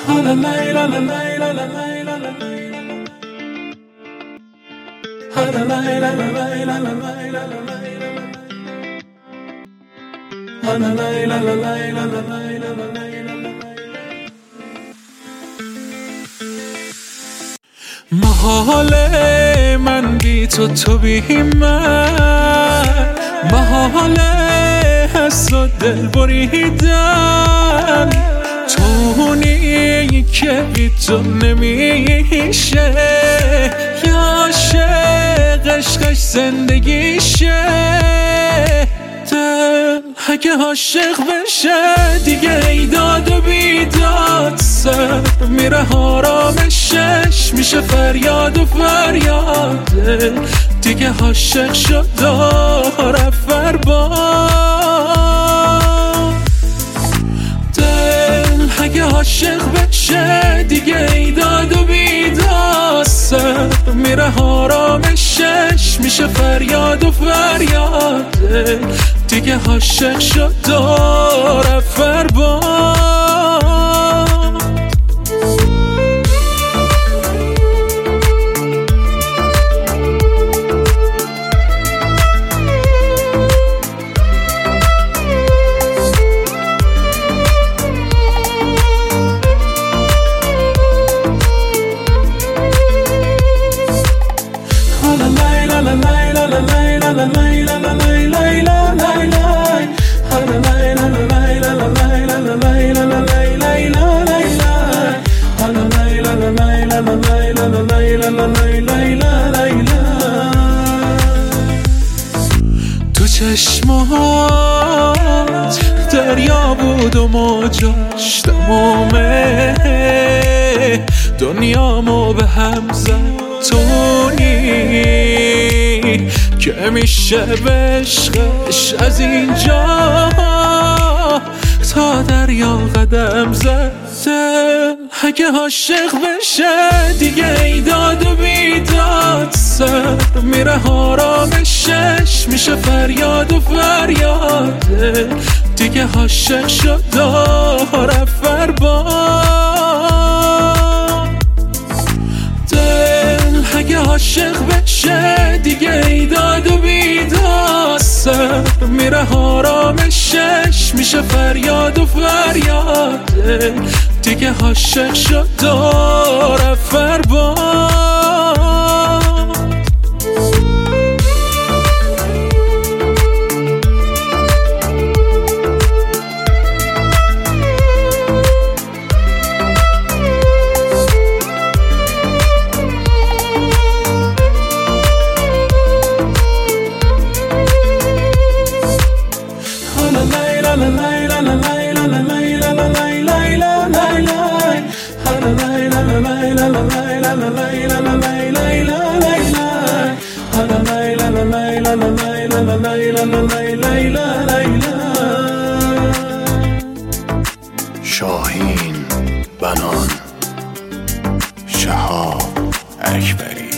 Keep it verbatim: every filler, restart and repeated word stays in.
محاله من بی تو تو بی من، محاله حس و دل بریدن، تونی که بی تو نمیشه، یا عاشق عشقش زندگیشه. دل اگه عاشق بشه دیگه ایداد و بیداد، سر میره آرامشش میشه فریاد و فریاد. دل دیگه عاشق شد داره فرباد. دل اگه عاشق بشه دیگه ایداد و بیداد، سر میره آرامشش میشه فریاد و فریاد. دل دیگه عاشق شد داره فرباد. تو چشمات دریا بود و موجاش تمامه، دنیامو به هم زد. تونی که میشه به عشقش از اینجا تا دریا قدم زد. دل اگه عاشق بشه دیگه ایداد و بیداد، سر میره آرامشش میشه فریاد و فریاد. دل دیگه عاشق شد داره فرباد. دل اگه عاشق بشه دیگه ایداد و بیداد، سر میره آرامشش میشه فریاد و فریاد. دل دیگه عاشق شد داره فرباد. شاهین بنان، شهاب اکبری.